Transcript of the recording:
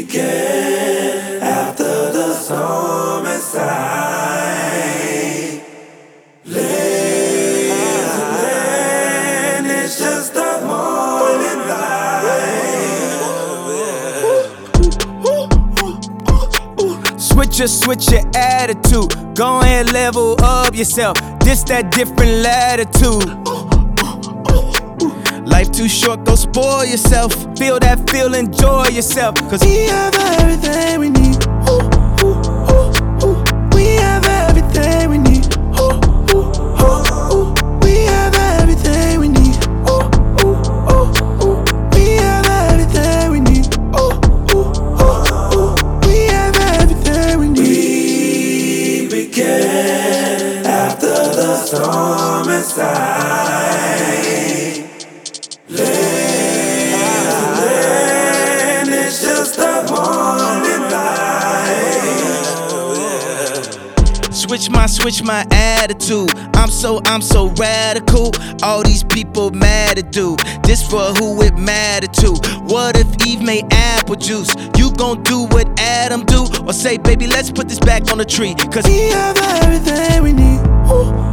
began after the storm inside. Land is just a morning light. Switch your attitude. Go ahead, level up yourself. This that different latitude. Life too short, go spoil yourself. Feel that feel, enjoy yourself. Cause we have everything we need. We have everything we need. We have everything we need. We have everything we need. We have everything we need. We began after the storm inside. Land is just a morning light. Switch my attitude. I'm so radical. All these people mad at dude. This for who it matter to. What if Eve made apple juice? You gon' do what Adam do? Or say, baby, let's put this back on the tree. Cause we have everything we need.